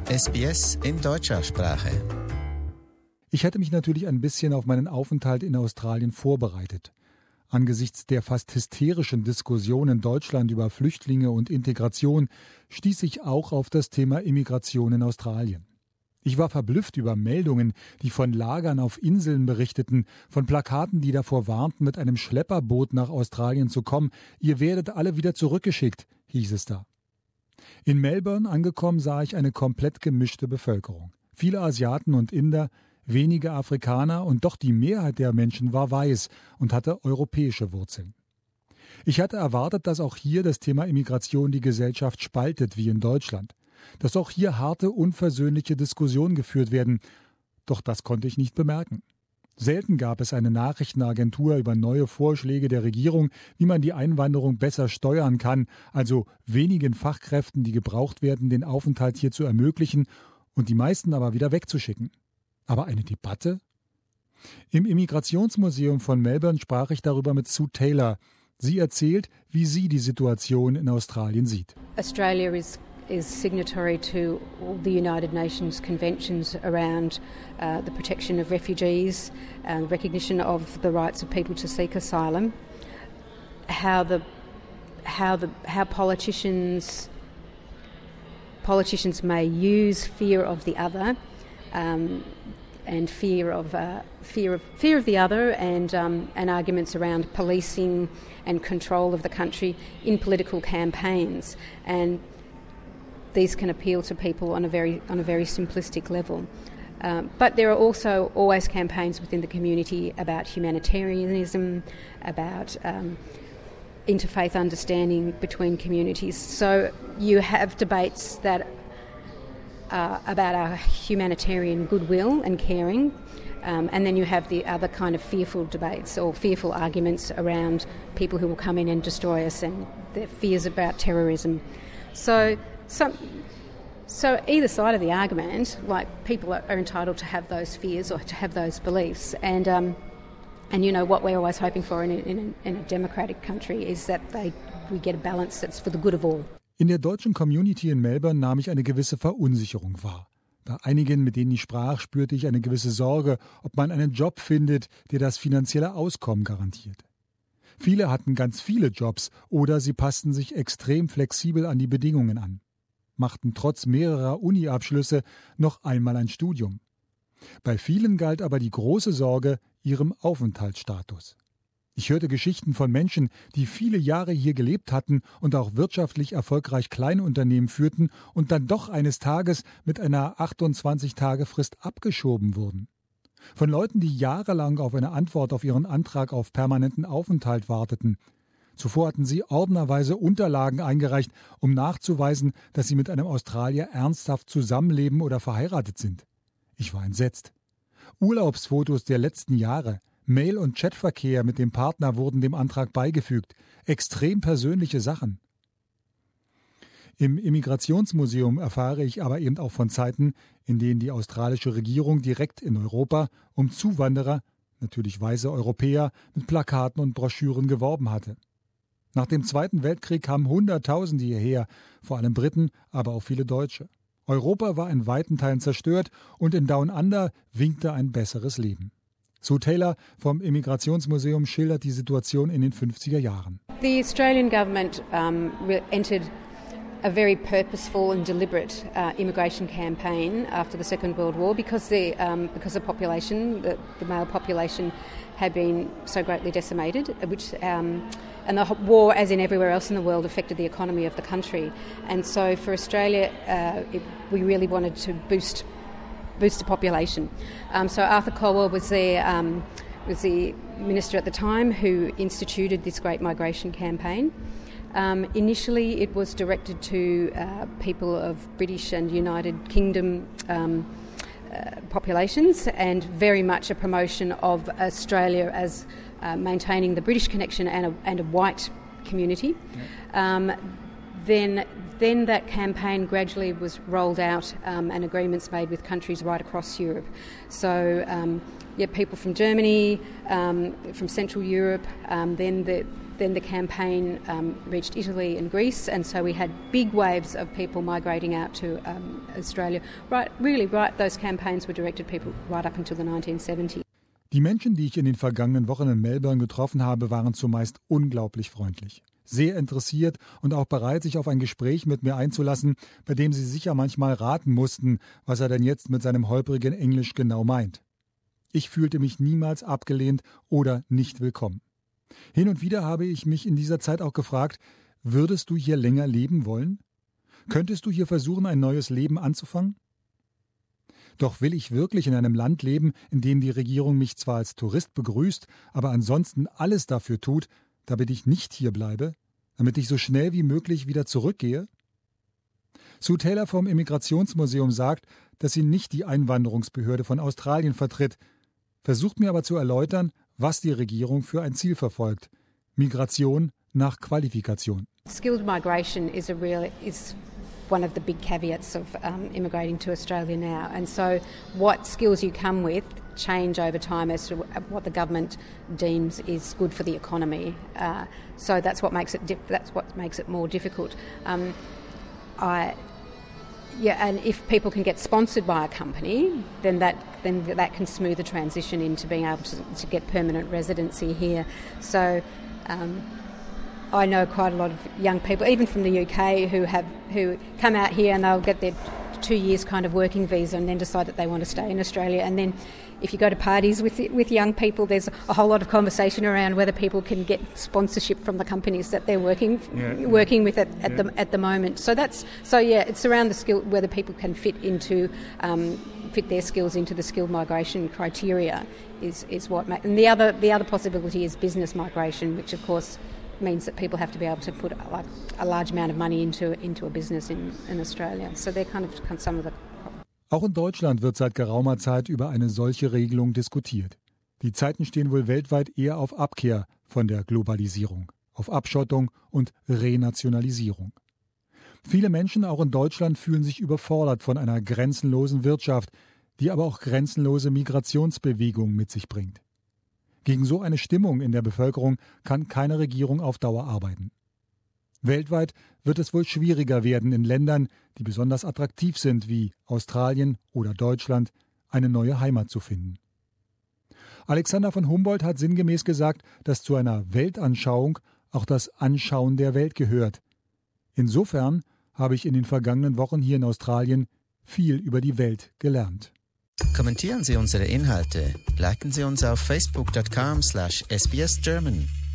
SBS in deutscher Sprache. Ich hatte mich natürlich ein bisschen auf meinen Aufenthalt in Australien vorbereitet. Angesichts der fast hysterischen Diskussion in Deutschland über Flüchtlinge und Integration stieß ich auch auf das Thema Immigration in Australien. Ich war verblüfft über Meldungen, die von Lagern auf Inseln berichteten, von Plakaten, die davor warnten, mit einem Schlepperboot nach Australien zu kommen. Ihr werdet alle wieder zurückgeschickt, hieß es da. In Melbourne angekommen sah ich eine komplett gemischte Bevölkerung. Viele Asiaten und Inder, wenige Afrikaner und doch die Mehrheit der Menschen war weiß und hatte europäische Wurzeln. Ich hatte erwartet, dass auch hier das Thema Immigration die Gesellschaft spaltet wie in Deutschland, dass auch hier harte, unversöhnliche Diskussionen geführt werden. Doch das konnte ich nicht bemerken. Selten gab es eine Nachrichtenagentur über neue Vorschläge der Regierung, wie man die Einwanderung besser steuern kann, also wenigen Fachkräften, die gebraucht werden, den Aufenthalt hier zu ermöglichen und die meisten aber wieder wegzuschicken. Aber eine Debatte? Im Immigrationsmuseum von Melbourne sprach ich darüber mit Sue Taylor. Sie erzählt, wie sie die Situation in Australien sieht. Australia is signatory to all the United Nations conventions around the protection of refugees and recognition of the rights of people to seek asylum. How politicians may use fear of the other and fear of the other and arguments around policing and control of the country in political campaigns, and these can appeal to people on a very simplistic level. But there are also always campaigns within the community about humanitarianism, about interfaith understanding between communities. So you have debates that are about our humanitarian goodwill and caring, and then you have the other kind of fearful debates or fearful arguments around people who will come in and destroy us and their fears about terrorism. So either side of the argument, like, people are entitled to have those fears or to have those beliefs, and you know what we're always hoping for in a democratic country is that we get a balance that's for the good of all. In der deutschen Community in Melbourne nahm ich eine gewisse Verunsicherung wahr. Bei einigen, mit denen ich sprach, spürte ich eine gewisse Sorge, ob man einen Job findet, der das finanzielle Auskommen garantiert. Viele hatten ganz viele Jobs oder sie passten sich extrem flexibel an die Bedingungen an, machten trotz mehrerer Uni-Abschlüsse noch einmal ein Studium. Bei vielen galt aber die große Sorge ihrem Aufenthaltsstatus. Ich hörte Geschichten von Menschen, die viele Jahre hier gelebt hatten und auch wirtschaftlich erfolgreich Kleinunternehmen führten und dann doch eines Tages mit einer 28-Tage-Frist abgeschoben wurden. Von Leuten, die jahrelang auf eine Antwort auf ihren Antrag auf permanenten Aufenthalt warteten. Zuvor hatten sie ordnerweise Unterlagen eingereicht, um nachzuweisen, dass sie mit einem Australier ernsthaft zusammenleben oder verheiratet sind. Ich war entsetzt. Urlaubsfotos der letzten Jahre, Mail- und Chatverkehr mit dem Partner wurden dem Antrag beigefügt. Extrem persönliche Sachen. Im Immigrationsmuseum erfahre ich aber eben auch von Zeiten, in denen die australische Regierung direkt in Europa um Zuwanderer, natürlich weiße Europäer, mit Plakaten und Broschüren geworben hatte. Nach dem Zweiten Weltkrieg kamen Hunderttausende hierher, vor allem Briten, aber auch viele Deutsche. Europa war in weiten Teilen zerstört und in Down Under winkte ein besseres Leben. Sue Taylor vom Immigrationsmuseum schildert die Situation in den 50er Jahren. The Australian government entered a very purposeful and deliberate immigration campaign after the Second World War because the population, the male population, had been so greatly decimated, and the war, as in everywhere else in the world, affected the economy of the country. And so for Australia, we really wanted to boost the population. So Arthur Colwell was the minister at the time who instituted this Great Migration campaign. Initially, it was directed to people of British and United Kingdom populations, and very much a promotion of Australia as maintaining the British connection and a white community. Yeah. Then that campaign gradually was rolled out and agreements made with countries right across Europe. So people from Germany, from Central Europe, then Then the campaign reached Italy and Greece, and so we had big waves of people migrating out to Australia. Those campaigns were directed people right up until the 1970s. Die Menschen, die ich in den vergangenen Wochen in Melbourne getroffen habe, waren zumeist unglaublich freundlich. Sehr interessiert und auch bereit, sich auf ein Gespräch mit mir einzulassen, bei dem sie sicher manchmal raten mussten, was er denn jetzt mit seinem holprigen Englisch genau meint. Ich fühlte mich niemals abgelehnt oder nicht willkommen. Hin und wieder habe ich mich in dieser Zeit auch gefragt, würdest du hier länger leben wollen? Könntest du hier versuchen, ein neues Leben anzufangen? Doch will ich wirklich in einem Land leben, in dem die Regierung mich zwar als Tourist begrüßt, aber ansonsten alles dafür tut, damit ich nicht hier bleibe, damit ich so schnell wie möglich wieder zurückgehe? Sue Taylor vom Immigrationsmuseum sagt, dass sie nicht die Einwanderungsbehörde von Australien vertritt, versucht mir aber zu erläutern, was die Regierung für ein Ziel verfolgt: Migration nach Qualifikation. Skilled migration is one of the big caveats of immigrating to Australia now, and so what skills you come with change over time as to what the government deems is good for the economy. So that's what makes it more difficult. And if people can get sponsored by a company, then that can smooth the transition into being able to get permanent residency here. So I know quite a lot of young people, even from the UK, who come out here and they'll get their 2 years kind of working visa and then decide that they want to stay in Australia. And then if you go to parties with young people, there's a whole lot of conversation around whether people can get sponsorship from the companies that they're working with at the moment. So it's around the skill, whether people can fit their skills into the skilled migration criteria is what. And the other possibility is business migration, which of course means that people have to be able to put a large amount of money into a business in Australia. So they're kind of some of the. Auch in Deutschland wird seit geraumer Zeit über eine solche Regelung diskutiert. Die Zeiten stehen wohl weltweit eher auf Abkehr von der Globalisierung, auf Abschottung und Renationalisierung. Viele Menschen auch in Deutschland fühlen sich überfordert von einer grenzenlosen Wirtschaft, die aber auch grenzenlose Migrationsbewegungen mit sich bringt. Gegen so eine Stimmung in der Bevölkerung kann keine Regierung auf Dauer arbeiten. Weltweit wird es wohl schwieriger werden, in Ländern, die besonders attraktiv sind wie Australien oder Deutschland, eine neue Heimat zu finden. Alexander von Humboldt hat sinngemäß gesagt, dass zu einer Weltanschauung auch das Anschauen der Welt gehört. Insofern habe ich in den vergangenen Wochen hier in Australien viel über die Welt gelernt. Kommentieren Sie unsere Inhalte, liken Sie uns auf facebook.com/sbsgerman